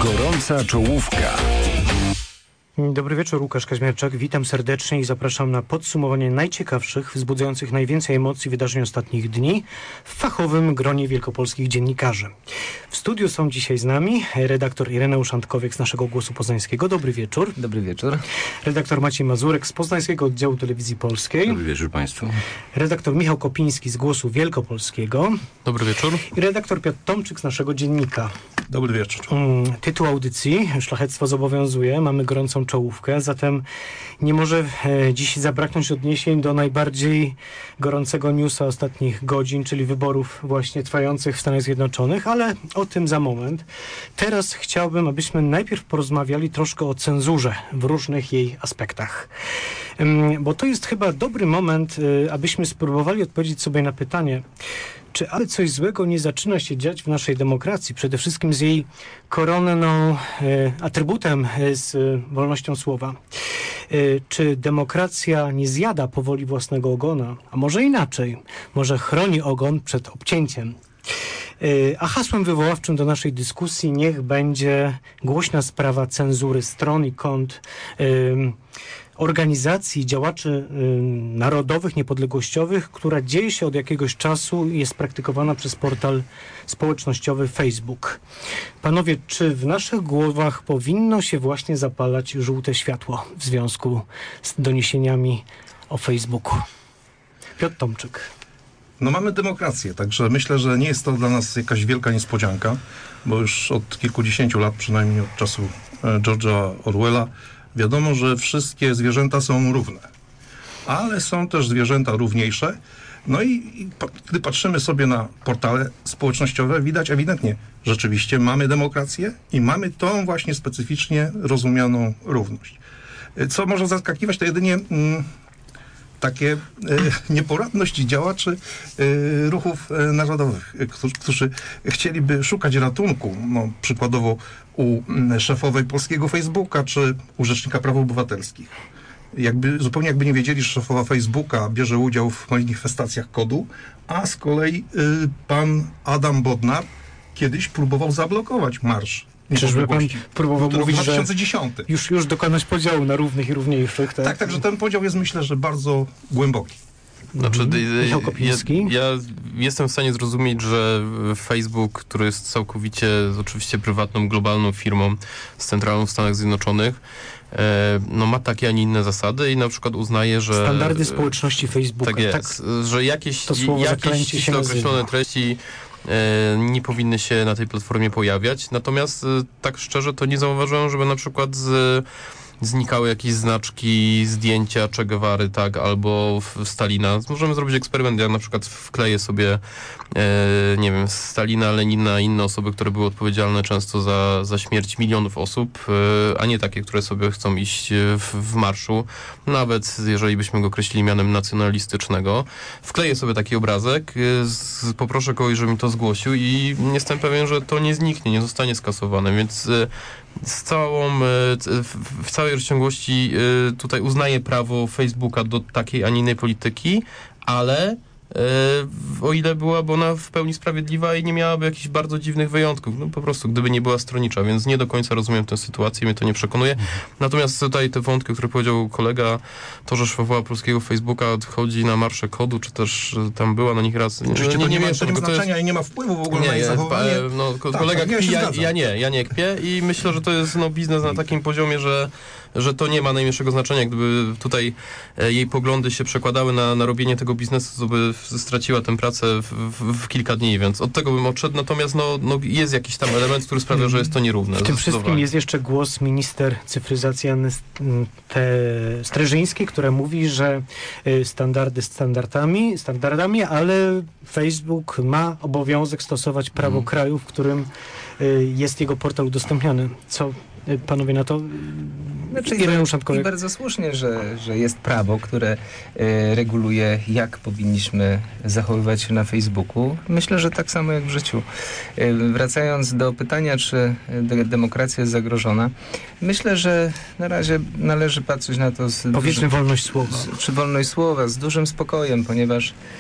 Gorąca czołówka. Dobry wieczór, Łukasz Kaźmierczak. Witam serdecznie i zapraszam na podsumowanie najciekawszych, wzbudzających najwięcej emocji wydarzeń ostatnich dni w fachowym gronie wielkopolskich dziennikarzy. W studiu są dzisiaj z nami redaktor Ireneusz Antkowiek z naszego Głosu Poznańskiego. Dobry wieczór. Dobry wieczór. Redaktor Maciej Mazurek z Poznańskiego Oddziału Telewizji Polskiej. Dobry wieczór Państwu. Redaktor Michał Kopiński z Głosu Wielkopolskiego. Dobry wieczór. I redaktor Piotr Tomczyk z naszego Dziennika. Dobry wieczór. Tytuł audycji Szlachectwo zobowiązuje. Mamy gorącą czołówkę, zatem nie może dziś zabraknąć odniesień do najbardziej gorącego newsa ostatnich godzin, czyli wyborów właśnie trwających w Stanach Zjednoczonych, ale o tym za moment. Teraz chciałbym, abyśmy najpierw porozmawiali troszkę o cenzurze w różnych jej aspektach. Bo to jest chyba dobry moment, abyśmy spróbowali odpowiedzieć sobie na pytanie, czy aby coś złego nie zaczyna się dziać w naszej demokracji, przede wszystkim z jej koronną atrybutem, z wolnością słowa. Czy demokracja nie zjada powoli własnego ogona, a może inaczej, może chroni ogon przed obcięciem. A hasłem wywoławczym do naszej dyskusji niech będzie głośna sprawa cenzury stron i kont organizacji działaczy narodowych, niepodległościowych, która dzieje się od jakiegoś czasu i jest praktykowana przez portal społecznościowy Facebook. Panowie, czy w naszych głowach powinno się właśnie zapalać żółte światło w związku z doniesieniami o Facebooku? Piotr Tomczyk. No mamy demokrację, także myślę, że nie jest to dla nas jakaś wielka niespodzianka, bo już od kilkudziesięciu lat, przynajmniej od czasu George'a Orwella, wiadomo, że wszystkie zwierzęta są równe, ale są też zwierzęta równiejsze. No i gdy patrzymy sobie na portale społecznościowe, widać ewidentnie, rzeczywiście mamy demokrację i mamy tą właśnie specyficznie rozumianą równość. Co może zaskakiwać, to jedynie takie nieporadność działaczy ruchów narodowych, którzy chcieliby szukać ratunku, no, przykładowo u szefowej polskiego Facebooka czy u Rzecznika Praw Obywatelskich. Zupełnie jakby nie wiedzieli, że szefowa Facebooka bierze udział w manifestacjach KOD-u, a z kolei pan Adam Bodnar kiedyś próbował zablokować marsz. Czyżby pan próbował mówić, 2010. że już dokonać podziału na równych i równiejszych? Tak, także ten podział jest, myślę, że bardzo głęboki. Znaczy, Michał Kopiński? ja jestem w stanie zrozumieć, że Facebook, który jest całkowicie oczywiście prywatną, globalną firmą z centralą w Stanach Zjednoczonych, no ma takie, a nie inne zasady i na przykład uznaje, że... Standardy społeczności Facebooka. Tak jest, że jakieś się określone treści nie powinny się na tej platformie pojawiać. Natomiast tak szczerze to nie zauważyłem, żeby na przykład znikały jakieś znaczki, zdjęcia Che Guevary, tak, albo Stalina. Możemy zrobić eksperyment. Ja na przykład wkleję sobie, nie wiem, Stalina, Lenina, inne osoby, które były odpowiedzialne często za śmierć milionów osób, a nie takie, które sobie chcą iść w marszu. Nawet jeżeli byśmy go określili mianem nacjonalistycznego. Wkleję sobie taki obrazek, poproszę kogoś, żeby mi to zgłosił i jestem pewien, że to nie zniknie, nie zostanie skasowane, więc w całej rozciągłości tutaj uznaję prawo Facebooka do takiej, a nie innej polityki, ale o ile byłaby ona w pełni sprawiedliwa i nie miałaby jakichś bardzo dziwnych wyjątków. No po prostu, gdyby nie była stronnicza, więc nie do końca rozumiem tę sytuację, mnie to nie przekonuje. Natomiast tutaj te wątki, które powiedział kolega, to, że szefowa polskiego Facebooka chodzi na marsze KOD-u, czy też tam była na nich raz. Oczywiście to nie ma znaczenia i nie ma wpływu w ogóle na jej zachowanie. Kolega kpi, ja nie kpię i myślę, że to jest biznes na takim poziomie, że to nie ma najmniejszego znaczenia. Gdyby tutaj jej poglądy się przekładały na robienie tego biznesu, to by straciła tę pracę w kilka dni, więc od tego bym odszedł. Natomiast jest jakiś tam element, który sprawia, że jest to nierówne. W tym wszystkim jest jeszcze głos minister cyfryzacji Anny Streżyńskiej, która mówi, że standardy standardami, ale Facebook ma obowiązek stosować prawo kraju, w którym jest jego portal udostępniany. Co panowie na to? I bardzo słusznie, że jest prawo, które reguluje, jak powinniśmy zachowywać się na Facebooku. Myślę, że tak samo jak w życiu. Wracając do pytania, czy demokracja jest zagrożona, myślę, że na razie należy patrzeć na to powiedzmy wolność słowa. Czy wolność słowa z dużym spokojem,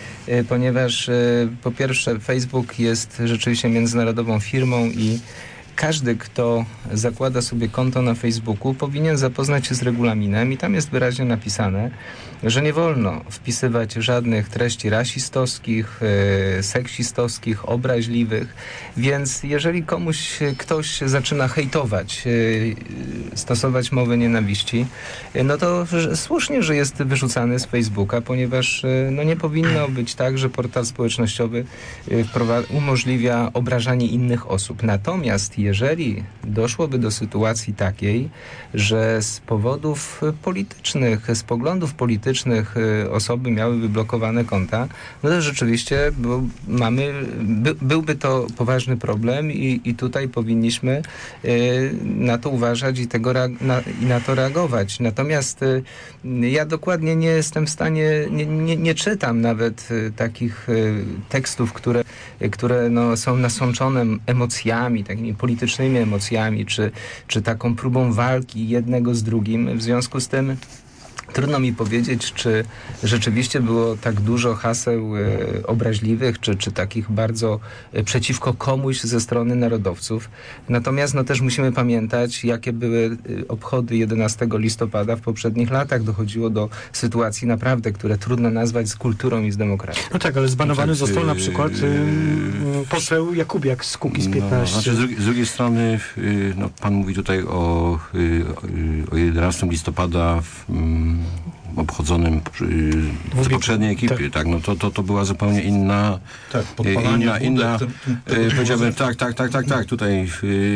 ponieważ po pierwsze Facebook jest rzeczywiście międzynarodową firmą i każdy, kto zakłada sobie konto na Facebooku, powinien zapoznać się z regulaminem i tam jest wyraźnie napisane, że nie wolno wpisywać żadnych treści rasistowskich, seksistowskich, obraźliwych, więc jeżeli ktoś zaczyna hejtować, stosować mowę nienawiści, no to słusznie, że jest wyrzucany z Facebooka, ponieważ no nie powinno być tak, że portal społecznościowy umożliwia obrażanie innych osób. Natomiast jeżeli doszłoby do sytuacji takiej, że z powodów politycznych, z poglądów politycznych osoby miałyby blokowane konta, no to rzeczywiście byłby to poważny problem i tutaj powinniśmy na to uważać i na to reagować. Natomiast ja dokładnie nie jestem w stanie, nie czytam nawet takich tekstów, które no, są nasączone emocjami, takimi politycznymi emocjami, czy taką próbą walki jednego z drugim. W związku z tym trudno mi powiedzieć, czy rzeczywiście było tak dużo haseł obraźliwych, czy takich bardzo przeciwko komuś ze strony narodowców. Natomiast no, też musimy pamiętać, jakie były obchody 11 listopada w poprzednich latach. Dochodziło do sytuacji naprawdę, które trudno nazwać z kulturą i z demokracją. No tak, ale zbanowany został na przykład poseł Jakubiak z Kukiz 15. No, znaczy z drugiej strony no, pan mówi tutaj o 11 listopada obchodzonym w poprzedniej ekipie, tak, no to była zupełnie inna, tak, inna powiedziałbym, tak, tutaj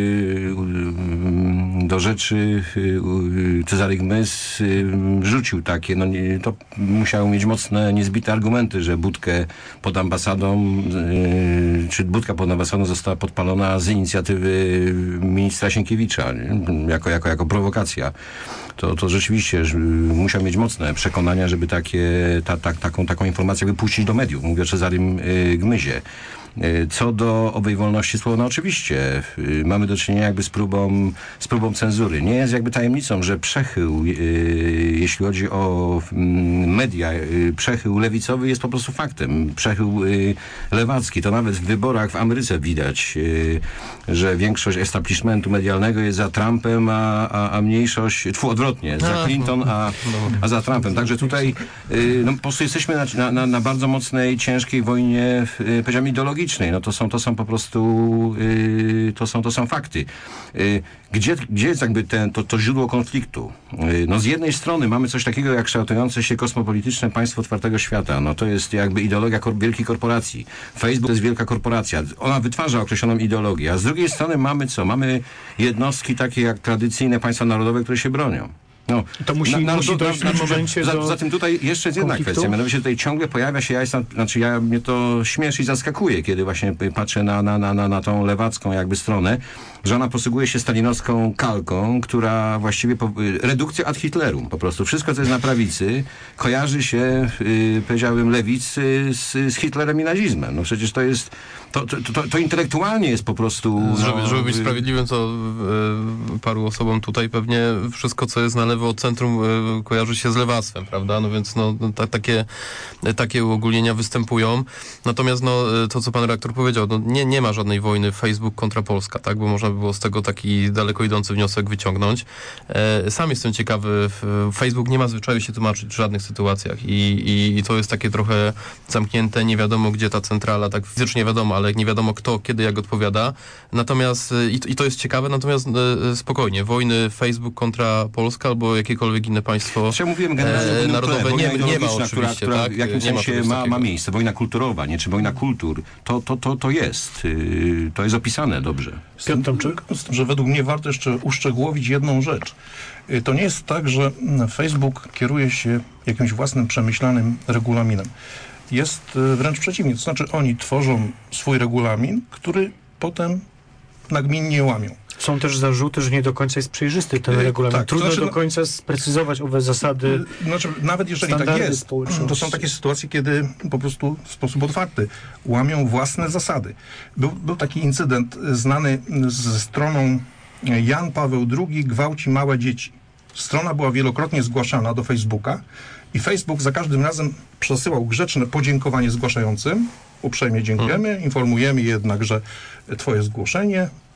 do rzeczy Cezary Gmys rzucił takie, no to musiał mieć mocne, niezbite argumenty, że budkę pod ambasadą, czy budka pod ambasadą została podpalona z inicjatywy ministra Sienkiewicza, jako prowokacja. To rzeczywiście musiał mieć mocne przekonania, żeby taką informację wypuścić do mediów. Mówię o Cezarym Gmyzie. Co do owej wolności słowa, no oczywiście mamy do czynienia jakby z próbą cenzury. Nie jest jakby tajemnicą, że przechył, jeśli chodzi o media, przechył lewicowy jest po prostu faktem. Przechył lewacki. To nawet w wyborach w Ameryce widać, że większość establishmentu medialnego jest za Trumpem, a mniejszość, odwrotnie, za Clinton, a za Trumpem. Także tutaj no, po prostu jesteśmy na bardzo mocnej, ciężkiej wojnie, powiedziałbym, ideologicznej. No to są po prostu to są fakty. Gdzie jest jakby to źródło konfliktu? No z jednej strony mamy coś takiego jak kształtujące się kosmopolityczne państwo otwartego świata. No to jest jakby ideologia wielkich korporacji. Facebook to jest wielka korporacja. Ona wytwarza określoną ideologię. A z drugiej strony mamy co? Mamy jednostki takie jak tradycyjnie państwa narodowe, które się bronią. No, to musi dojść w tym momencie do zatem tutaj jeszcze jest jedna kwestia, mianowicie tutaj ciągle pojawia się, mnie to śmieszy i zaskakuje, kiedy właśnie patrzę na tą lewacką jakby stronę, że ona posługuje się stalinowską kalką, która właściwie redukcja ad Hitlerum, po prostu wszystko, co jest na prawicy, kojarzy się, powiedziałbym, lewicy z Hitlerem i nazizmem. No przecież to jest, to intelektualnie jest po prostu... Żeby być sprawiedliwym, to paru osobom tutaj pewnie wszystko, co jest na lewo od centrum, kojarzy się z lewactwem, prawda? No więc takie uogólnienia występują. Natomiast to, co pan redaktor powiedział, nie ma żadnej wojny Facebook kontra Polska, tak? Bo można by było z tego taki daleko idący wniosek wyciągnąć. Sam jestem ciekawy, Facebook nie ma zwyczaju się tłumaczyć w żadnych sytuacjach i to jest takie trochę zamknięte, nie wiadomo gdzie ta centrala, tak fizycznie wiadomo, ale nie wiadomo kto, kiedy, jak odpowiada. Natomiast, i to jest ciekawe, natomiast spokojnie, wojny Facebook kontra Polska albo jakiekolwiek inne państwo narodowe nie ma oczywiście. Która w jakimś sensie ma miejsce. Wojna kulturowa, czy wojna kultur. To jest. To jest opisane dobrze. Piotr Tomczyk? Z tym, że według mnie warto jeszcze uszczegółowić jedną rzecz. To nie jest tak, że Facebook kieruje się jakimś własnym przemyślanym regulaminem. Jest wręcz przeciwnie. To znaczy oni tworzą swój regulamin, który potem nagminnie łamią. Są też zarzuty, że nie do końca jest przejrzysty ten regulamin. Tak, trudno do końca sprecyzować owe zasady. Nawet jeżeli tak jest, to są takie sytuacje, kiedy po prostu w sposób otwarty łamią własne zasady. Był taki incydent znany ze stroną Jan Paweł II gwałci małe dzieci. Strona była wielokrotnie zgłaszana do Facebooka i Facebook za każdym razem przesyłał grzeczne podziękowanie zgłaszającym. Uprzejmie dziękujemy, informujemy jednak, że twoje zgłoszenie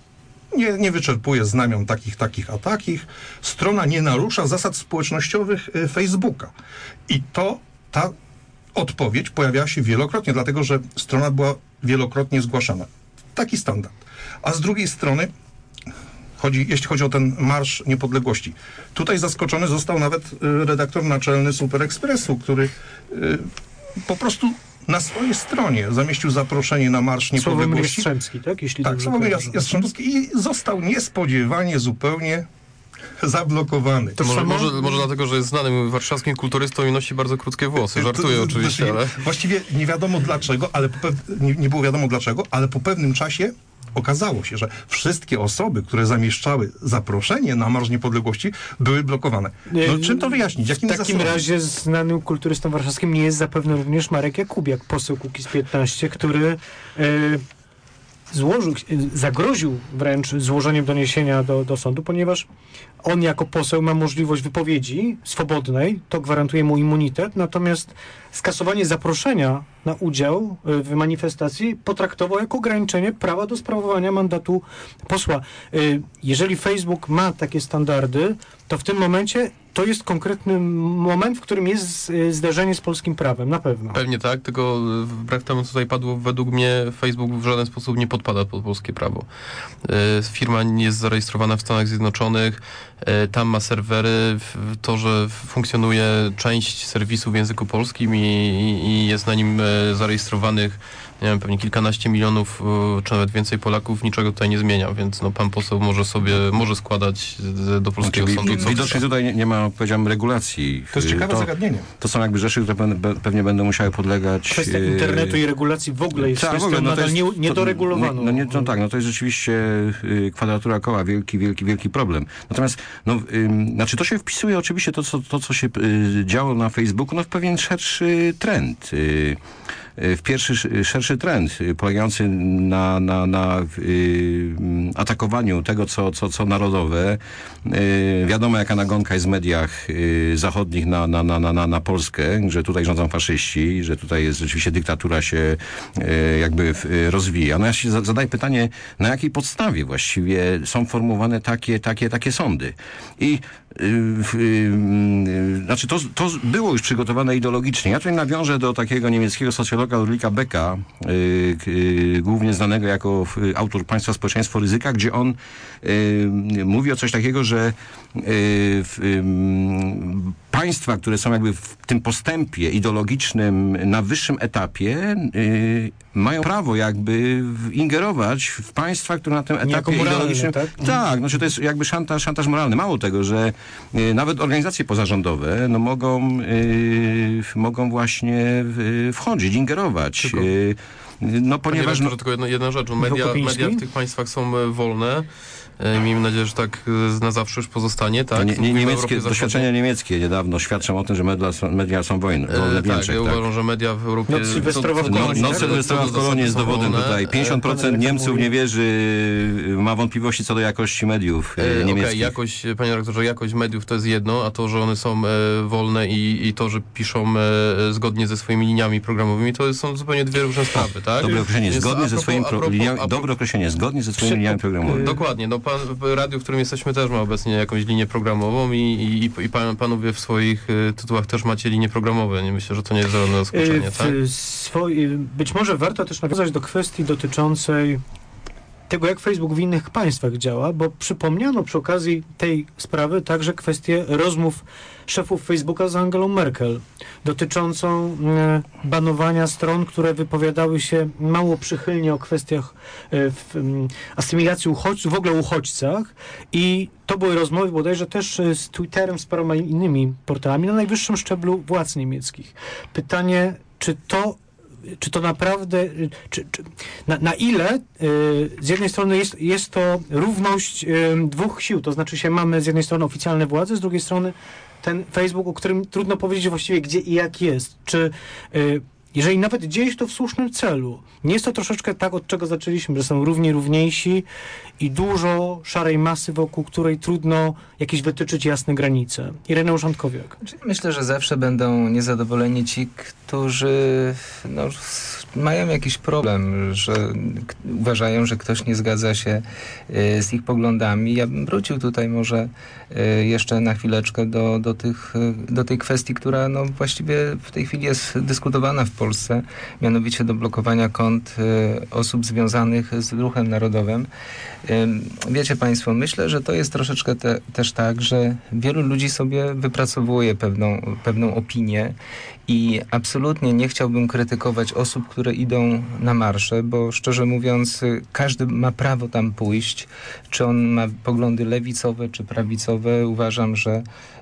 nie wyczerpuje znamion takich, a takich. Strona nie narusza zasad społecznościowych Facebooka. I ta odpowiedź pojawiała się wielokrotnie, dlatego że strona była wielokrotnie zgłaszana. Taki standard. A z drugiej strony, jeśli chodzi o ten Marsz Niepodległości, tutaj zaskoczony został nawet redaktor naczelny Super Expressu, który po prostu na swojej stronie zamieścił zaproszenie na Marsz Niepodległości. Sławomir Jastrzębski, tak? Tak, Sławomir Jastrzębski i został niespodziewanie zupełnie zablokowany. Może dlatego, że jest znanym warszawskim kulturystą i nosi bardzo krótkie włosy. Żartuję oczywiście, ale... Właściwie nie wiadomo dlaczego, ale nie było wiadomo dlaczego, ale po pewnym czasie okazało się, że wszystkie osoby, które zamieszczały zaproszenie na Marsz Niepodległości, były blokowane. No czym to wyjaśnić? W takim razie znanym kulturystą warszawskim nie jest zapewne również Marek Jakubiak, poseł Kukiz15, który zagroził wręcz złożeniem doniesienia do sądu, ponieważ on jako poseł ma możliwość wypowiedzi swobodnej, to gwarantuje mu immunitet, natomiast skasowanie zaproszenia na udział w manifestacji potraktował jako ograniczenie prawa do sprawowania mandatu posła. Jeżeli Facebook ma takie standardy, to w tym momencie to jest konkretny moment, w którym jest zderzenie z polskim prawem, na pewno. Pewnie tak, tylko wbrew temu, co tutaj padło, według mnie Facebook w żaden sposób nie podpada pod polskie prawo. Firma nie jest zarejestrowana w Stanach Zjednoczonych, tam ma serwery, to, że funkcjonuje część serwisu w języku polskim i jest na nim zarejestrowanych, nie wiem, pewnie kilkanaście milionów, czy nawet więcej Polaków, niczego tutaj nie zmienia, więc no, pan poseł może składać do polskiego sądu. Widocznie tutaj nie ma, powiedziałem, regulacji. To jest ciekawe zagadnienie. To są jakby rzeczy, które pewnie będą musiały podlegać... Kwestia internetu i regulacji w ogóle jest kwestią nadal niedoregulowaną. To jest rzeczywiście kwadratura koła, wielki problem. Natomiast, to się wpisuje oczywiście to, co się działo na Facebooku, w pewien szerszy trend. Szerszy trend polegający na atakowaniu tego, co narodowe. Wiadomo, jaka nagonka jest w mediach zachodnich na Polskę, że tutaj rządzą faszyści, że tutaj jest rzeczywiście dyktatura się jakby rozwija. No ja się zadaję pytanie, na jakiej podstawie właściwie są formułowane takie sądy. I to było już przygotowane ideologicznie. Ja tutaj nawiążę do takiego niemieckiego socjologa Ulrika Becka, głównie znanego jako autor Państwa, społeczeństwo, ryzyka, gdzie on mówi o coś takiego, że państwa, które są jakby w tym postępie ideologicznym na wyższym etapie, mają prawo jakby ingerować w państwa, które na tym etapie ideologicznym... Tak, to jest jakby szantaż moralny. Mało tego, że nawet organizacje pozarządowe mogą właśnie wchodzić, ingerować. Ponieważ... Tylko jedna rzecz. Media w tych państwach są wolne. Miejmy nadzieję, że tak na zawsze już pozostanie. Tak? Doświadczenia niemieckie niedawno świadczą o tym, że media są wolne w Niemczech. Ja uważam, że media w Europie... Noc sylwestrowa w Kolonii jest dowodem tutaj. 50% Niemców nie wierzy, ma wątpliwości co do jakości mediów niemieckich. Panie redaktorze, jakość mediów to jest jedno, a to, że one są wolne i to, że piszą zgodnie ze swoimi liniami programowymi, to są zupełnie dwie różne sprawy, tak? Dobre określenie, zgodnie ze swoimi liniami programowymi. Dokładnie. Radio, w którym jesteśmy, też ma obecnie jakąś linię programową i panowie w swoich tytułach też macie linie programowe. Nie myślę, że to nie jest żadne zaskoczenie, tak? Być może warto też nawiązać do kwestii dotyczącej tego, jak Facebook w innych państwach działa, bo przypomniano przy okazji tej sprawy także kwestię rozmów szefów Facebooka z Angelą Merkel dotyczącą banowania stron, które wypowiadały się mało przychylnie o kwestiach asymilacji uchodźców, w ogóle uchodźcach, i to były rozmowy bodajże też z Twitterem, z paroma innymi portalami na najwyższym szczeblu władz niemieckich. Pytanie, czy to naprawdę, na ile z jednej strony jest to równość dwóch sił, to znaczy mamy z jednej strony oficjalne władze, z drugiej strony ten Facebook, o którym trudno powiedzieć właściwie gdzie i jak jest. Czy jeżeli nawet dzieje się to w słusznym celu, nie jest to troszeczkę tak, od czego zaczęliśmy, że są równiejsi i dużo szarej masy, wokół której trudno jakieś wytyczyć jasne granice. Ireneusz Antkowiak. Myślę, że zawsze będą niezadowoleni ci, którzy mają jakiś problem, że uważają, że ktoś nie zgadza się z ich poglądami. Ja bym wrócił tutaj może jeszcze na chwileczkę do tej kwestii, która no właściwie w tej chwili jest dyskutowana w Polsce, mianowicie do blokowania kont osób związanych z ruchem narodowym. Wiecie Państwo, myślę, że to jest troszeczkę też tak, że wielu ludzi sobie wypracowuje pewną opinię i absolutnie nie chciałbym krytykować osób, które idą na marsze, bo szczerze mówiąc każdy ma prawo tam pójść, czy on ma poglądy lewicowe czy prawicowe. Uważam, że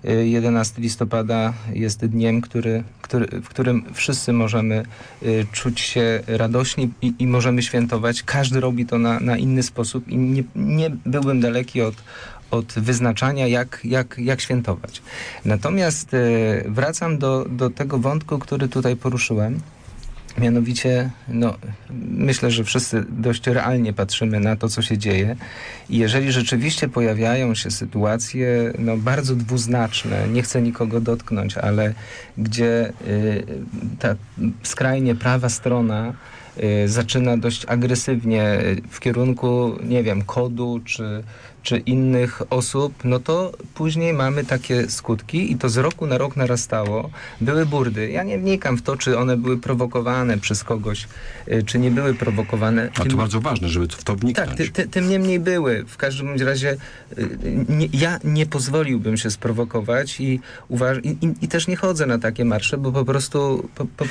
11 listopada jest dniem, w którym wszyscy możemy czuć się radośni i możemy świętować. Każdy robi to na inny sposób i nie byłbym daleki od wyznaczania, jak świętować. Natomiast wracam do tego wątku, który tutaj poruszyłem. Mianowicie, myślę, że wszyscy dość realnie patrzymy na to, co się dzieje. I jeżeli rzeczywiście pojawiają się sytuacje bardzo dwuznaczne, nie chcę nikogo dotknąć, ale gdzie ta skrajnie prawa strona zaczyna dość agresywnie w kierunku, nie wiem, KOD-u czy innych osób, to później mamy takie skutki i to z roku na rok narastało. Były burdy. Ja nie wnikam w to, czy one były prowokowane przez kogoś, czy nie były prowokowane. A to bardzo ważne, żeby w to wniknąć. Tak, tym niemniej były. W każdym razie ja nie pozwoliłbym się sprowokować i też nie chodzę na takie marsze, bo po prostu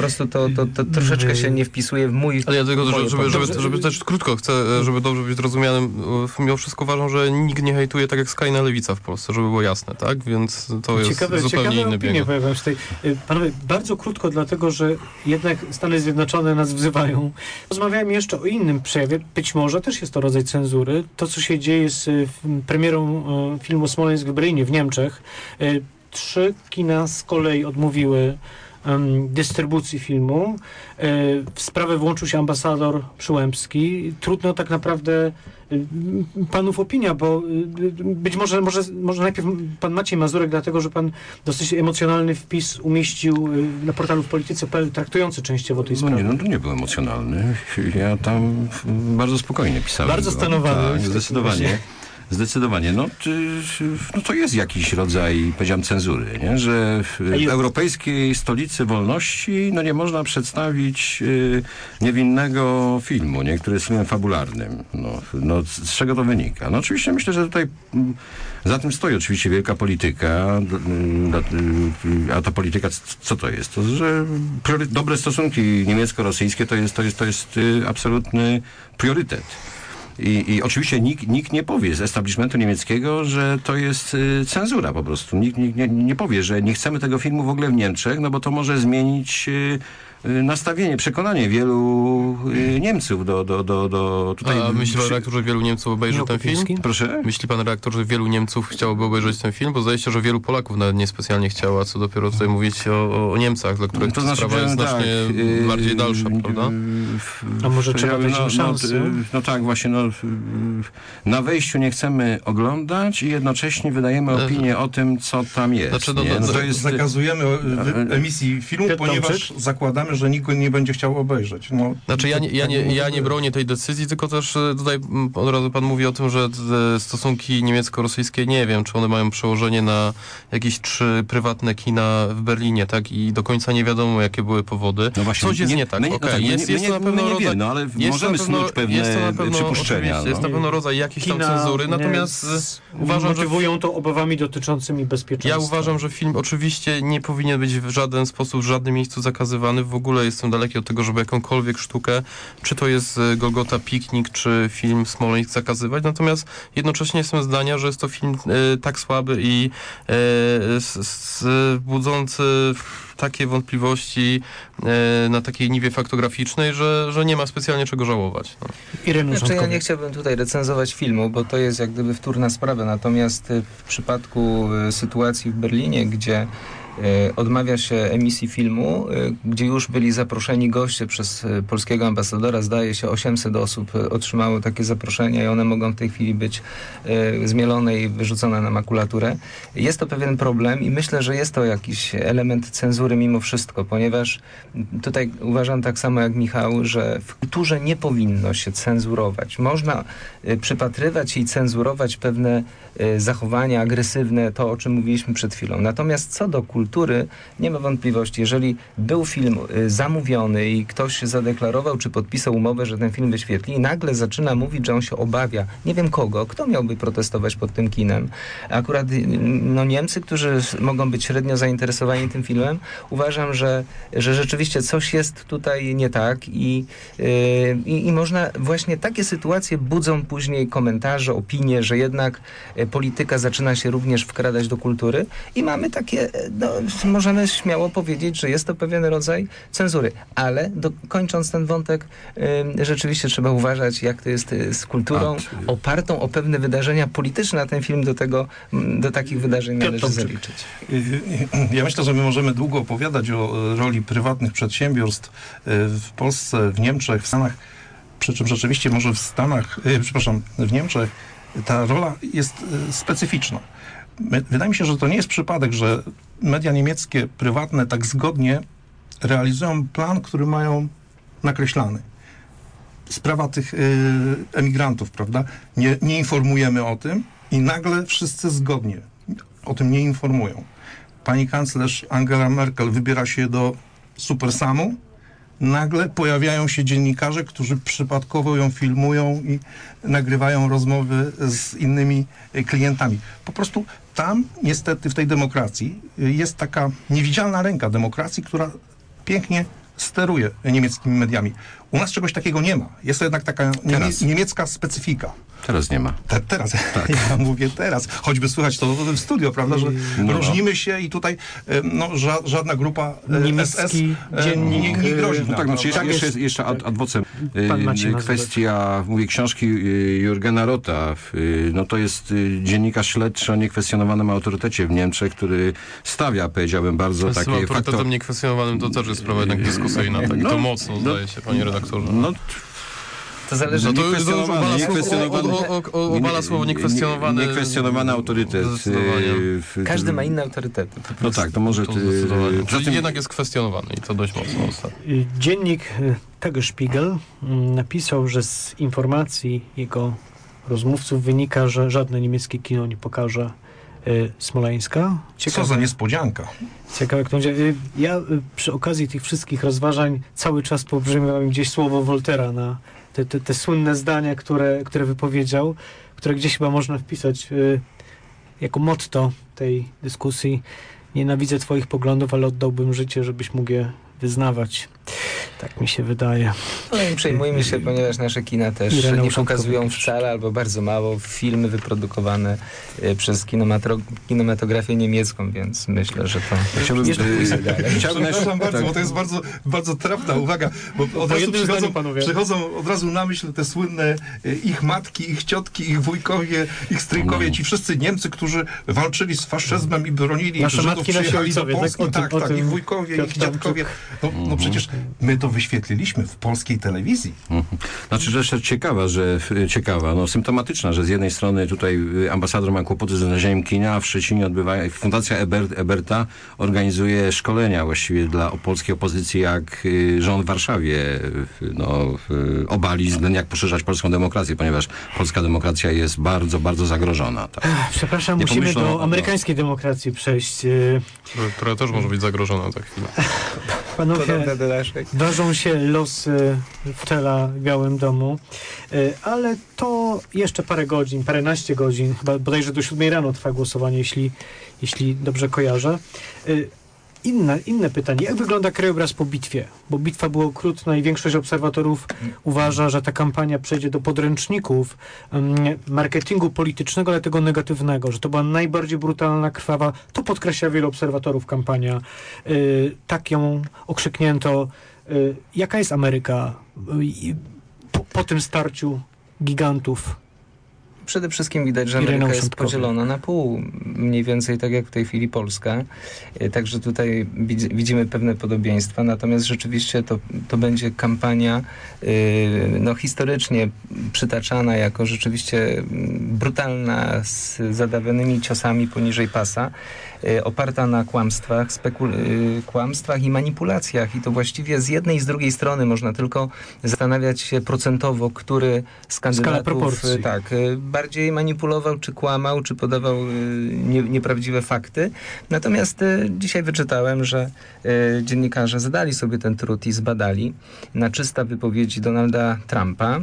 to troszeczkę się nie wpisuje w mój... Ale ja tylko, żeby też krótko chcę, żeby dobrze być zrozumianym, mimo wszystko uważam, że nikt nie hejtuje tak jak skrajna lewica w Polsce, żeby było jasne, tak? Więc to jest zupełnie inny bieg. Pojawiają się tutaj. Panowie, bardzo krótko, dlatego, że jednak Stany Zjednoczone nas wzywają. Rozmawiamy jeszcze o innym przejawie. Być może też jest to rodzaj cenzury. To, co się dzieje z premierą filmu Smoleńsk w Berlinie w Niemczech. 3 kina z kolei odmówiły dystrybucji filmu. W sprawę włączył się ambasador Przyłębski. Trudno tak naprawdę panów opinia, bo być może najpierw pan Maciej Mazurek, dlatego, że pan dosyć emocjonalny wpis umieścił na portalu w Polityce.pl traktujący częściowo tej sprawy. To nie był emocjonalny. Ja tam bardzo spokojnie pisałem. Bardzo stanowany. Tak, zdecydowanie. Zdecydowanie. To jest jakiś rodzaj, powiedziałem, cenzury, nie? Że w europejskiej stolicy wolności nie można przedstawić niewinnego filmu, nie? Który jest filmem fabularnym. Z czego to wynika? Oczywiście myślę, że tutaj za tym stoi oczywiście wielka polityka, a ta polityka, co to jest? To, że dobre stosunki niemiecko-rosyjskie to jest absolutny priorytet. I oczywiście nikt nie powie z establishmentu niemieckiego, że to jest cenzura po prostu. Nikt nie powie, że nie chcemy tego filmu w ogóle w Niemczech, bo to może zmienić nastawienie, przekonanie wielu Niemców do tutaj... A myśli pan redaktor, że wielu Niemców obejrzy ten film? Proszę? Myśli pan redaktor, że wielu Niemców chciałoby obejrzeć ten film? Bo zdaje się, że wielu Polaków nawet niespecjalnie chciało, a co dopiero tutaj mówić o Niemcach, dla których ta sprawa jest znacznie bardziej dalsza, prawda? A może trzeba dać im szansę? Tak, właśnie. Na wejściu nie chcemy oglądać i jednocześnie wydajemy opinię o tym, co tam jest. Zakazujemy emisji filmu, ponieważ zakładamy, że nikt nie będzie chciał obejrzeć. Ja nie bronię tej decyzji, tylko też tutaj od razu pan mówi o tym, że stosunki niemiecko-rosyjskie, nie wiem, czy one mają przełożenie na jakieś 3 prywatne kina w Berlinie, tak? I do końca nie wiadomo, jakie były powody. Coś jest nie tak. Jest to na pewno rodzaj... ale możemy snuć pewne przypuszczenia. Jest na pewno rodzaj jakiejś tam cenzury, natomiast uważam, że... Motywują to obawami dotyczącymi bezpieczeństwa. Ja uważam, że film oczywiście nie powinien być w żaden sposób, w żadnym miejscu zakazywany. W ogóle jestem daleki od tego, żeby jakąkolwiek sztukę, czy to jest Golgota Piknik, czy film Smoleńsk zakazywać. Natomiast jednocześnie jestem zdania, że jest to film tak słaby i budzący takie wątpliwości na takiej niwie faktograficznej, że nie ma specjalnie czego żałować. Ja nie chciałbym tutaj recenzować filmu, bo to jest jak gdyby wtórna sprawa. Natomiast w przypadku sytuacji w Berlinie, gdzie odmawia się emisji filmu, gdzie już byli zaproszeni goście przez polskiego ambasadora. Zdaje się 800 osób otrzymało takie zaproszenia i one mogą w tej chwili być zmielone i wyrzucone na makulaturę. Jest to pewien problem i myślę, że jest to jakiś element cenzury mimo wszystko, ponieważ tutaj uważam tak samo jak Michał, że w kulturze nie powinno się cenzurować. Można przypatrywać i cenzurować pewne zachowania agresywne, to o czym mówiliśmy przed chwilą. Natomiast co do kultury, nie ma wątpliwości. Jeżeli był film zamówiony i ktoś zadeklarował, czy podpisał umowę, że ten film wyświetli i nagle zaczyna mówić, że on się obawia, nie wiem kogo, kto miałby protestować pod tym kinem. Akurat Niemcy, którzy mogą być średnio zainteresowani tym filmem, uważam, że rzeczywiście coś jest tutaj nie tak i można, właśnie takie sytuacje budzą później komentarze, opinie, że jednak polityka zaczyna się również wkradać do kultury i mamy takie, możemy śmiało powiedzieć, że jest to pewien rodzaj cenzury. Ale kończąc ten wątek, rzeczywiście trzeba uważać, jak to jest z kulturą opartą o pewne wydarzenia polityczne, a ten film do takich wydarzeń należy zaliczyć. Ja myślę, że my możemy długo opowiadać o roli prywatnych przedsiębiorstw w Polsce, w Niemczech, w Stanach, przy czym rzeczywiście może w Niemczech ta rola jest specyficzna. Wydaje mi się, że to nie jest przypadek, że media niemieckie, prywatne tak zgodnie realizują plan, który mają nakreślany. Sprawa tych emigrantów, prawda? Nie informujemy o tym i nagle wszyscy zgodnie o tym nie informują. Pani kanclerz Angela Merkel wybiera się do Supersamu, nagle pojawiają się dziennikarze, którzy przypadkowo ją filmują i nagrywają rozmowy z innymi klientami. Po prostu tam niestety w tej demokracji jest taka niewidzialna ręka demokracji, która pięknie steruje niemieckimi mediami. U nas czegoś takiego nie ma. Jest to jednak taka niemiecka specyfika. Teraz nie ma. Teraz. Tak. Ja mówię teraz. Choćby słychać to w studio, prawda, że różnimy się i tutaj żadna grupa niemiecki dziennik nie grozi. No tak, jeszcze ad vocem. Kwestia, mówię, książki Jurgena Rota. No to jest dziennikarz śledczy o niekwestionowanym autorytecie w Niemczech, który stawia, powiedziałbym, bardzo takie faktory. Z autorytetem niekwestionowanym to też jest sprawa jednak dyskusyjna. Tak? I to mocno, zdaje się, panie redaktorze. To zależy od obala słowo niekwestionowany. Niekwestionowany autorytet. Każdy ma inne autorytety. No tak, to może... Zatem jednak jest kwestionowany i to dość mocno ostatnio. Dziennik Tagesspiegel napisał, że z informacji jego rozmówców wynika, że żadne niemieckie kino nie pokaże Smoleńska. Co za niespodzianka. Ciekawe, jak to będzie. Ja przy okazji tych wszystkich rozważań cały czas pobrzmiewałem gdzieś słowo Woltera na te słynne zdania, które wypowiedział, które gdzieś chyba można wpisać jako motto tej dyskusji. Nienawidzę twoich poglądów, ale oddałbym życie, żebyś mógł je wyznawać. Tak mi się wydaje. Ale nie przejmujmy się, ponieważ nasze kina też nie pokazują wcale albo bardzo mało filmy wyprodukowane przez kinematografię niemiecką, więc myślę, że to Przepraszam bardzo, bo to jest bardzo, bardzo trafna uwaga, bo od razu przychodzą od razu na myśl te słynne ich matki, ich ciotki, ich wujkowie, ich stryjkowie, ci wszyscy Niemcy, którzy walczyli z faszyzmem i bronili Żydów, przyjechali do Polski. Tak, ich wujkowie, ich dziadkowie. No przecież my to wyświetliliśmy w polskiej telewizii. Znaczy rzecz ciekawa, symptomatyczna, że z jednej strony tutaj ambasador ma kłopoty z znalezieniem kina, a w Szczecinie Fundacja Eberta organizuje szkolenia właściwie dla polskiej opozycji, jak rząd w Warszawie obalić, jak poszerzać polską demokrację, ponieważ polska demokracja jest bardzo, bardzo zagrożona. Tak. Przepraszam, musimy do amerykańskiej demokracji przejść. Która też może być zagrożona za chwilę. Panowie, ważą się losy Wtela w Białym Domu, ale to jeszcze paręnaście godzin, chyba bodajże do 7 rano trwa głosowanie, jeśli dobrze kojarzę. Inne pytanie. Jak wygląda krajobraz po bitwie? Bo bitwa była okrutna i większość obserwatorów uważa, że ta kampania przejdzie do podręczników marketingu politycznego, ale tego negatywnego, że to była najbardziej brutalna, krwawa. To podkreśla wielu obserwatorów kampania. Tak ją okrzyknięto. Jaka jest Ameryka po tym starciu gigantów? przede wszystkim widać, że Ameryka jest podzielona na pół, mniej więcej tak jak w tej chwili Polska. Także tutaj widzimy pewne podobieństwa, natomiast rzeczywiście to będzie kampania historycznie przytaczana jako rzeczywiście brutalna, z zadawanymi ciosami poniżej pasa, oparta na kłamstwach i manipulacjach. I to właściwie z jednej i z drugiej strony można tylko zastanawiać się procentowo, który z kandydatów bardziej manipulował, czy kłamał, czy podawał nieprawdziwe fakty. Natomiast dzisiaj wyczytałem, że dziennikarze zadali sobie ten trud i zbadali na 300 wypowiedzi Donalda Trumpa.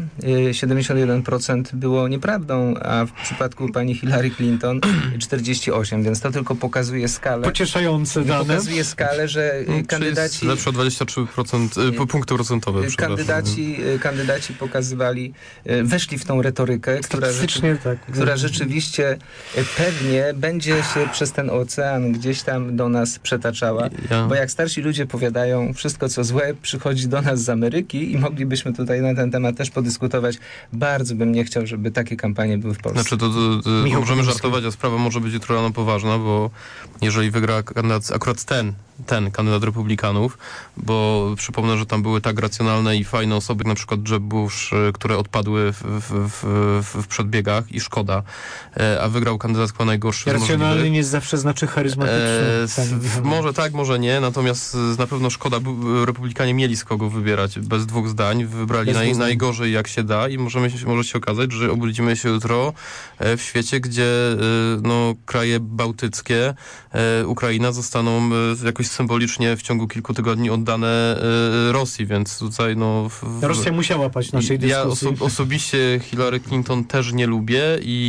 71% było nieprawdą, a w przypadku pani Hillary Clinton 48%, więc to tylko pokazuje skalę. Pocieszające dane. Pokazuje skalę, że kandydaci... Lepsze o 23% punkty procentowe. Kandydaci pokazywali, weszli w tą retorykę, która rzeczywiście pewnie będzie się przez ten ocean gdzieś tam do nas przetaczała, bo jak starsi ludzie powiadają, wszystko co złe przychodzi do nas z Ameryki i moglibyśmy tutaj na ten temat też podyskutować. Bardzo bym nie chciał, żeby takie kampanie były w Polsce. Znaczy możemy żartować, a sprawa może być jutro rano poważna, bo jeżeli wygra kandydat, akurat ten kandydat republikanów, bo przypomnę, że tam były tak racjonalne i fajne osoby, jak na przykład Jeb Bush, które odpadły w przedbiegach i szkoda, a wygrał kandydat chyba najgorszy. Racjonalny nie zawsze znaczy charyzmatyczny. Może tak, może nie, natomiast na pewno szkoda, republikanie mieli z kogo wybierać, bez dwóch zdań, wybrali najgorzej jak się da i może się okazać, że obudzimy się jutro w świecie, gdzie kraje bałtyckie, Ukraina zostaną jakoś symbolicznie w ciągu kilku tygodni oddane Rosji, więc tutaj Rosja musiała łapać naszej dyskusji. Ja osobiście Hillary Clinton też nie lubię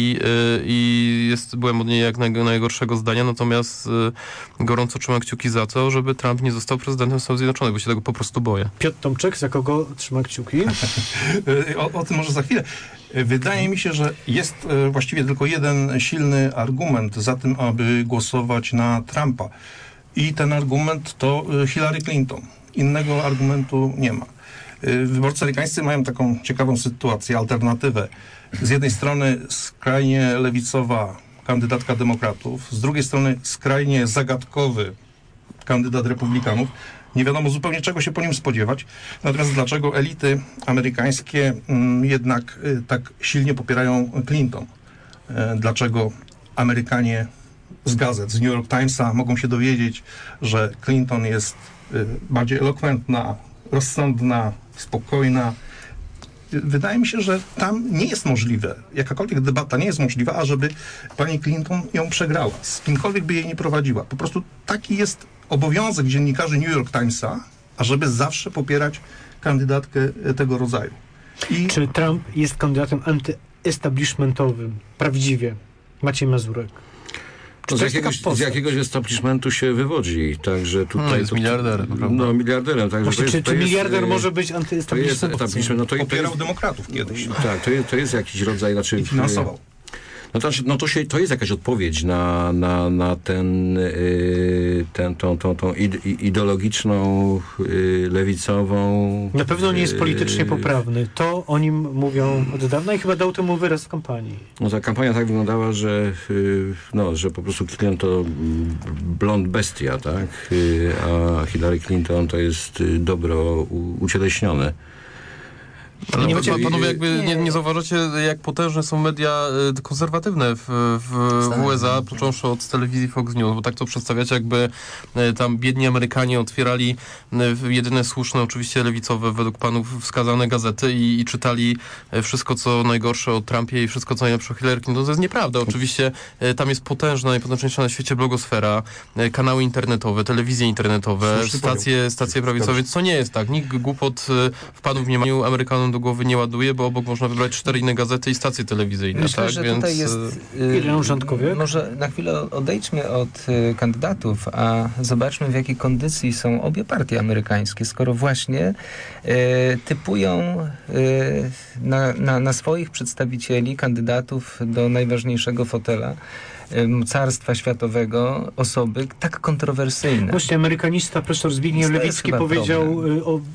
i byłem od niej jak najgorszego zdania, natomiast gorąco trzymam kciuki za to, żeby Trump nie został prezydentem Stanów Zjednoczonych, bo się tego po prostu boję. Piotr Tomczyk, za kogo trzyma kciuki? o tym może za chwilę. Wydaje mi się, że jest właściwie tylko jeden silny argument za tym, aby głosować na Trumpa. I ten argument to Hillary Clinton. Innego argumentu nie ma. Wyborcy amerykańscy mają taką ciekawą sytuację, alternatywę. Z jednej strony skrajnie lewicowa kandydatka demokratów, z drugiej strony skrajnie zagadkowy kandydat republikanów. Nie wiadomo zupełnie czego się po nim spodziewać. Natomiast dlaczego elity amerykańskie jednak tak silnie popierają Clinton? Dlaczego Amerykanie z gazet, z New York Timesa mogą się dowiedzieć, że Clinton jest bardziej elokwentna, rozsądna, spokojna. Wydaje mi się, że tam nie jest możliwe, jakakolwiek debata nie jest możliwa, ażeby pani Clinton ją przegrała. Z kimkolwiek by jej nie prowadziła. Po prostu taki jest obowiązek dziennikarzy New York Timesa, ażeby zawsze popierać kandydatkę tego rodzaju. Czy Trump jest kandydatem antyestablishmentowym? Prawdziwie. Maciej Mazurek. Z jakiegoś establishmentu się wywodzi, także tutaj... jest miliarderem, prawda? Miliarderem. Także właśnie, czy miliarder może być antyestablishmentowcem? Popierał demokratów kiedyś. Tak, to jest jakiś rodzaj... I finansował. To jest jakaś odpowiedź na tą ideologiczną, lewicową... Na pewno nie jest politycznie poprawny. To o nim mówią od dawna i chyba dał temu wyraz w kampanii. Ta kampania tak wyglądała, że po prostu Clinton to blond bestia, tak? A Hillary Clinton to jest dobro ucieleśnione. Ale panowie jakby nie zauważacie, jak potężne są media konserwatywne w USA, począwszy od telewizji Fox News, bo tak to przedstawiacie, jakby tam biedni Amerykanie otwierali jedyne słuszne, oczywiście lewicowe według panów wskazane gazety i czytali wszystko, co najgorsze o Trumpie i wszystko, co najlepsze o Hillary Clinton. To jest nieprawda. Oczywiście tam jest potężna, najpotężniejsza na świecie blogosfera, kanały internetowe, telewizje internetowe, stacje prawicowe, więc to nie jest tak. Nikt głupot wpadł w mniemaniu Amerykanom do głowy nie ładuje, bo obok można wybrać 4 inne gazety i stacje telewizyjne. Myślę, tak? że Więc tutaj jest... Może na chwilę odejdźmy od kandydatów, a zobaczmy, w jakiej kondycji są obie partie amerykańskie, skoro właśnie typują na swoich przedstawicieli, kandydatów do najważniejszego fotela carstwa światowego osoby tak kontrowersyjne. Właśnie amerykanista profesor Zbigniew Lewicki powiedział o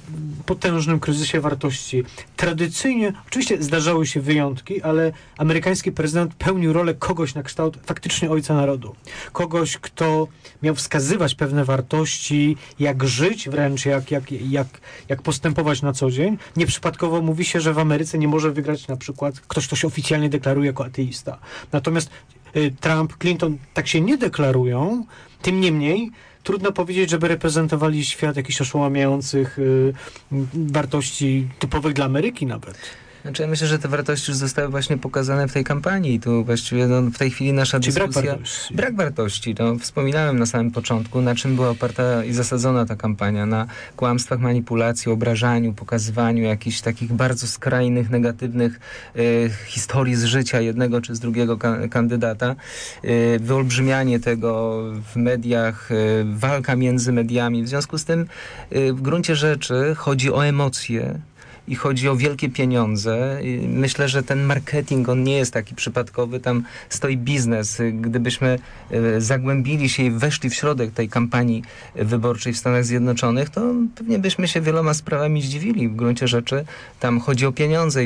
potężnym kryzysie wartości. Tradycyjnie, oczywiście zdarzały się wyjątki, ale amerykański prezydent pełnił rolę kogoś na kształt faktycznie ojca narodu. Kogoś, kto miał wskazywać pewne wartości, jak żyć, wręcz jak postępować na co dzień. Nieprzypadkowo mówi się, że w Ameryce nie może wygrać na przykład ktoś, kto się oficjalnie deklaruje jako ateista. Natomiast Trump, Clinton tak się nie deklarują, tym niemniej trudno powiedzieć, żeby reprezentowali świat jakichś oszałamiających wartości typowych dla Ameryki nawet. Znaczy ja myślę, że te wartości już zostały właśnie pokazane w tej kampanii i tu właściwie w tej chwili nasza dyskusja... Brak wartości. Wspominałem na samym początku, na czym była oparta i zasadzona ta kampania. Na kłamstwach, manipulacji, obrażaniu, pokazywaniu jakichś takich bardzo skrajnych, negatywnych historii z życia jednego czy z drugiego kandydata. Wyolbrzymianie tego w mediach, walka między mediami. W związku z tym w gruncie rzeczy chodzi o emocje, i chodzi o wielkie pieniądze. Myślę, że ten marketing, on nie jest taki przypadkowy, tam stoi biznes. Gdybyśmy zagłębili się i weszli w środek tej kampanii wyborczej w Stanach Zjednoczonych, to pewnie byśmy się wieloma sprawami zdziwili. W gruncie rzeczy tam chodzi o pieniądze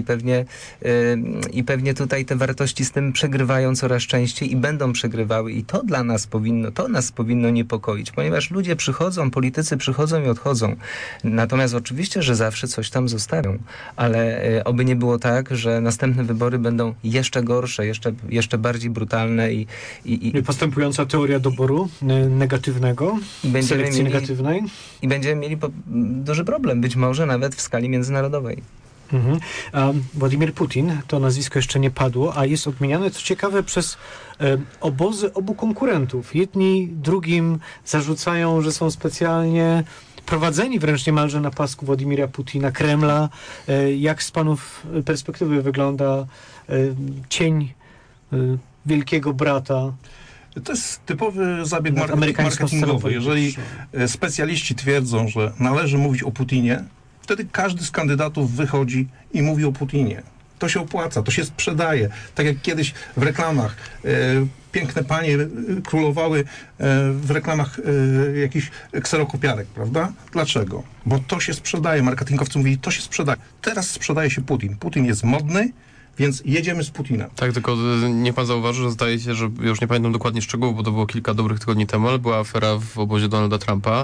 i pewnie tutaj te wartości z tym przegrywają coraz częściej i będą przegrywały i to nas powinno niepokoić, ponieważ ludzie przychodzą, politycy przychodzą i odchodzą. Natomiast oczywiście, że zawsze coś tam zostawią. Ale oby nie było tak, że następne wybory będą jeszcze gorsze, jeszcze bardziej brutalne i postępująca teoria doboru negatywnego, selekcji negatywnej. I będziemy mieli duży problem, być może nawet w skali międzynarodowej. A Władimir Putin, to nazwisko jeszcze nie padło, a jest odmieniane, co ciekawe, przez obozy obu konkurentów. Jedni drugim zarzucają, że są specjalnie prowadzeni wręcz niemalże na pasku Władimira Putina, Kremla. Jak z panów perspektywy wygląda cień wielkiego brata? To jest typowy zabieg marketingowy. Jeżeli specjaliści twierdzą, że należy mówić o Putinie, wtedy każdy z kandydatów wychodzi i mówi o Putinie. To się opłaca, to się sprzedaje. Tak jak kiedyś w reklamach piękne panie królowały w reklamach jakichś kserokopiarek, prawda? Dlaczego? Bo to się sprzedaje. Marketingowcy mówili, to się sprzedaje. Teraz sprzedaje się Putin. Putin jest modny, więc jedziemy z Putinem. Tak, tylko niech pan zauważy, że zdaje się, że już nie pamiętam dokładnie szczegółów, bo to było kilka dobrych tygodni temu, ale była afera w obozie Donalda Trumpa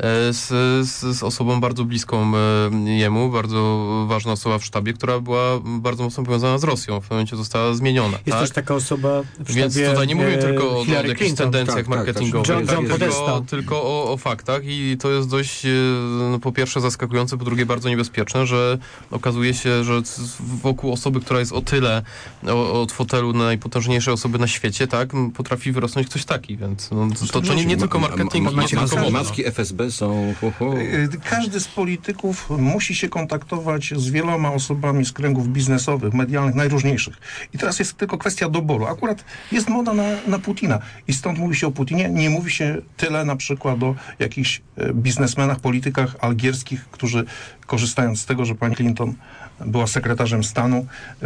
z osobą bardzo bliską jemu, bardzo ważna osoba w sztabie, która była bardzo mocno powiązana z Rosją. W pewnym momencie została zmieniona. Jest też taka osoba w sztabie. Więc tutaj nie mówimy tylko o jakichś tendencjach marketingowych, tylko o faktach i to jest dość po pierwsze zaskakujące, po drugie bardzo niebezpieczne, że okazuje się, że wokół osoby, która jest o tyle od fotelu najpotężniejszej osoby na świecie, tak, potrafi wyrosnąć ktoś taki, więc to nie tylko marketing. Maski FSB są... Każdy z polityków musi się kontaktować z wieloma osobami z kręgów biznesowych, medialnych, najróżniejszych. I teraz jest tylko kwestia doboru. Akurat jest moda na Putina i stąd mówi się o Putinie. Nie mówi się tyle na przykład o jakichś biznesmenach, politykach algierskich, którzy korzystając z tego, że pani Clinton była sekretarzem stanu,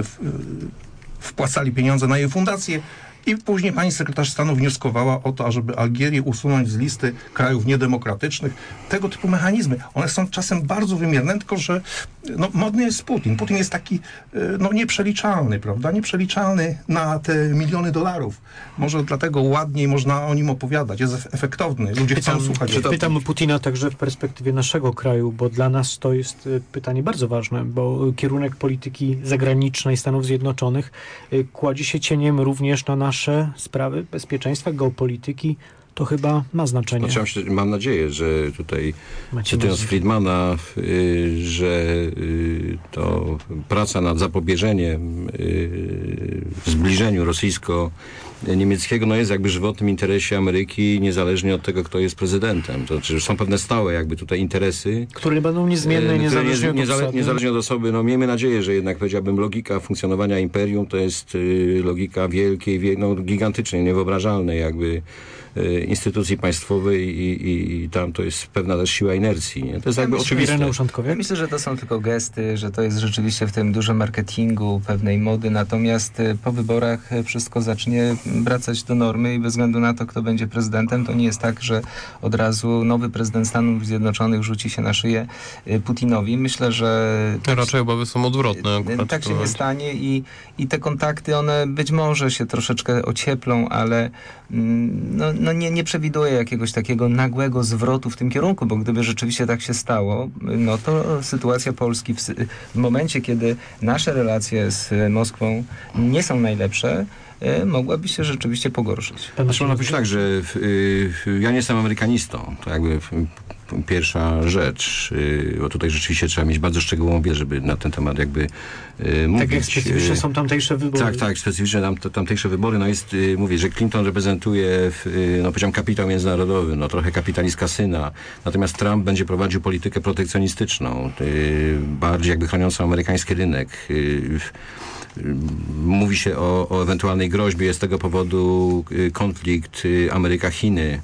wpłacali pieniądze na jej fundację i później pani sekretarz stanu wnioskowała o to, ażeby Algierię usunąć z listy krajów niedemokratycznych. Tego typu mechanizmy. One są czasem bardzo wymierne, tylko że modny jest Putin. Putin jest taki nieprzeliczalny, prawda? Nieprzeliczalny na te miliony dolarów. Może dlatego ładniej można o nim opowiadać. Jest efektowny. Ludzie chcą słuchać. Pytam Putina także w perspektywie naszego kraju, bo dla nas to jest pytanie bardzo ważne, bo kierunek polityki zagranicznej Stanów Zjednoczonych kładzie się cieniem również na nasze sprawy bezpieczeństwa, geopolityki. To chyba ma znaczenie. Mam nadzieję, że tutaj cytując Friedmana, że to praca nad zapobieżeniem zbliżeniu rosyjsko-niemieckiego jest jakby w żywotnym interesie Ameryki, niezależnie od tego, kto jest prezydentem. To znaczy, że są pewne stałe jakby tutaj interesy, które będą niezmienne, niezależnie od osoby. Miejmy nadzieję, że jednak powiedziałbym logika funkcjonowania imperium to jest logika wielkiej, gigantycznej, niewyobrażalnej jakby instytucji państwowej i tam to jest pewna też siła inercji. Nie? To jest jakby oczywiste. Ja myślę, że to są tylko gesty, że to jest rzeczywiście w tym dużo marketingu, pewnej mody, natomiast po wyborach wszystko zacznie wracać do normy i bez względu na to, kto będzie prezydentem, to nie jest tak, że od razu nowy prezydent Stanów Zjednoczonych rzuci się na szyję Putinowi. Myślę, że... Raczej obawy są odwrotne. Tak się nie stanie i te kontakty, one być może się troszeczkę ocieplą, ale nie przewiduję jakiegoś takiego nagłego zwrotu w tym kierunku, bo gdyby rzeczywiście tak się stało, no to sytuacja Polski w momencie, kiedy nasze relacje z Moskwą nie są najlepsze, mogłaby się rzeczywiście pogorszyć. Można powiedzieć tak, że ja nie jestem amerykanistą. To jakby pierwsza rzecz, bo tutaj rzeczywiście trzeba mieć bardzo szczegółową wiedzę, żeby na ten temat jakby mówić. Tak jak specyficzne są tamtejsze wybory. Tak, specyficzne tamtejsze wybory. No jest, mówię, że Clinton reprezentuje, powiedziałem, kapitał międzynarodowy, no trochę kapitalistka syna. Natomiast Trump będzie prowadził politykę protekcjonistyczną, bardziej jakby chroniącą amerykański rynek. Mówi się o ewentualnej groźbie z tego powodu konflikt Ameryka-Chiny,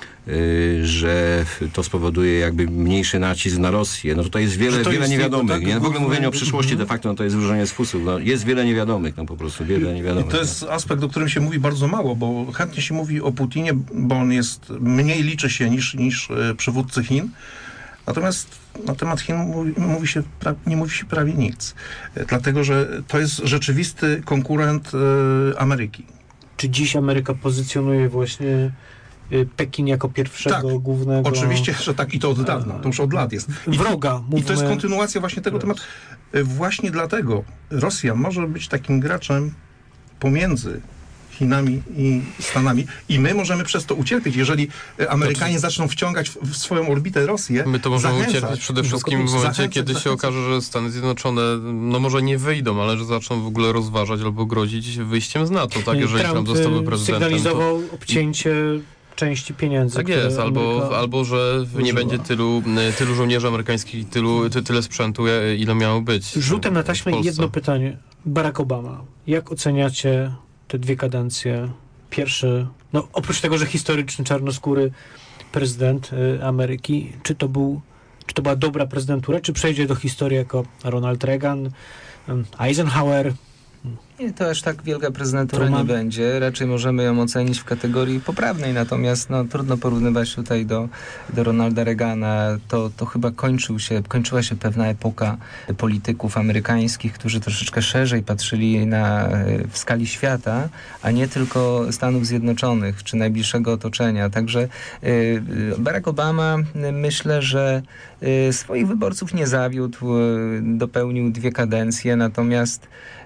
że to spowoduje jakby mniejszy nacisk na Rosję. No tutaj jest wiele niewiadomych. Tak? W ogóle mówienie o przyszłości de facto to jest wróżenie z fusów. No, jest wiele niewiadomych, po prostu wiele niewiadomych. I to jest aspekt, o którym się mówi bardzo mało, bo chętnie się mówi o Putinie, bo on mniej liczy się niż przywódcy Chin. Natomiast na temat Chin nie mówi się prawie nic. Dlatego, że to jest rzeczywisty konkurent Ameryki. Czy dziś Ameryka pozycjonuje właśnie Pekin jako pierwszego głównego... Oczywiście, że tak i to od dawna, to już od lat jest. Wroga. I to jest kontynuacja właśnie tego tematu. Właśnie dlatego Rosja może być takim graczem pomiędzy Chinami i Stanami i my możemy przez to ucierpieć, jeżeli Amerykanie zaczną wciągać w swoją orbitę Rosję. My to możemy ucierpieć przede wszystkim w momencie, kiedy się okaże, że Stany Zjednoczone, no może nie wyjdą, ale że zaczną w ogóle rozważać albo grozić wyjściem z NATO, tak, jeżeli Trump zostałby prezydentem. Sygnalizował obcięcie części pieniędzy. Tak jest, albo że nie będzie tylu żołnierzy amerykańskich, tyle sprzętu, ile miało być. Rzutem na taśmę jedno pytanie. Barack Obama. Jak oceniacie te dwie kadencje? Pierwszy, no oprócz tego, że historyczny, czarnoskóry prezydent Ameryki, czy to była dobra prezydentura, czy przejdzie do historii jako Ronald Reagan, Eisenhower? Nie, to aż tak wielka prezydentura nie będzie. Raczej możemy ją ocenić w kategorii poprawnej, natomiast trudno porównywać tutaj do Ronalda Reagana. To chyba kończyła się pewna epoka polityków amerykańskich, którzy troszeczkę szerzej patrzyli w skali świata, a nie tylko Stanów Zjednoczonych czy najbliższego otoczenia. Także Barack Obama, myślę, że swoich wyborców nie zawiódł, dopełnił 2 kadencje, natomiast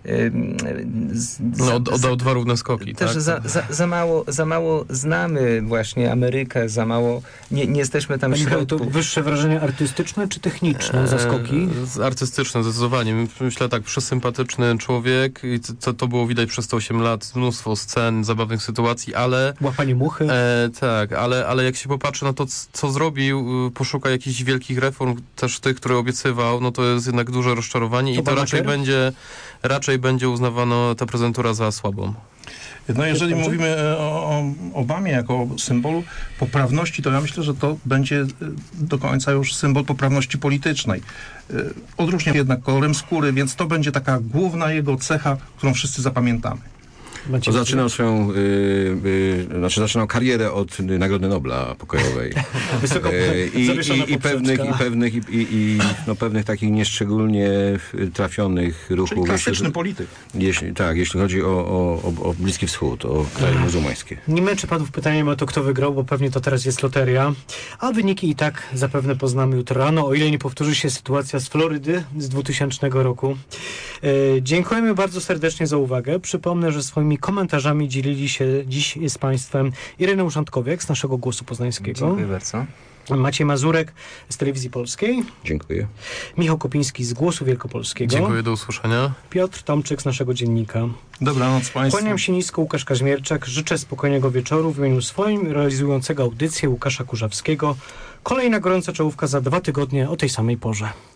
oddał 2 równe skoki. Też tak? za mało znamy właśnie Amerykę, za mało nie jesteśmy tam w środku. To wyższe wrażenie artystyczne czy techniczne zaskoki? Artystyczne, zdecydowanie. Myślę tak, przesympatyczny człowiek i to było widać przez te 8 lat, mnóstwo scen, zabawnych sytuacji, ale... Łapanie muchy? Tak, ale jak się popatrzy na to, co zrobił, poszuka jakichś wielkich reform, też tych, które obiecywał, no to jest jednak duże rozczarowanie i to raczej będzie uznawano ta prezydentura za słabą. No jeżeli mówimy o Obamie jako o symbolu poprawności, to ja myślę, że to będzie do końca już symbol poprawności politycznej. Odróżnia się jednak kolorem skóry, więc to będzie taka główna jego cecha, którą wszyscy zapamiętamy. Zaczynał karierę od Nagrody Nobla pokojowej. Pewnych takich nieszczególnie trafionych ruchów. Czyli klasyczny polityk. Jeśli chodzi o Bliski Wschód, o kraje muzułmańskie. Nie męczę panów pytaniem o to, kto wygrał, bo pewnie to teraz jest loteria. A wyniki i tak zapewne poznamy jutro rano, o ile nie powtórzy się sytuacja z Florydy z 2000 roku. Dziękujemy bardzo serdecznie za uwagę. Przypomnę, że swoimi komentarzami dzielili się dziś z Państwem Ireneusz Szantkowiak z naszego Głosu Poznańskiego. Dziękuję bardzo. Maciej Mazurek z Telewizji Polskiej. Dziękuję. Michał Kopiński z Głosu Wielkopolskiego. Dziękuję, do usłyszenia. Piotr Tomczyk z naszego dziennika. Dobranoc Państwu. Kłaniam się nisko, Łukasz Kaźmierczak. Życzę spokojnego wieczoru w imieniu swoim realizującego audycję Łukasza Kurzawskiego. Kolejna gorąca czołówka za 2 tygodnie o tej samej porze.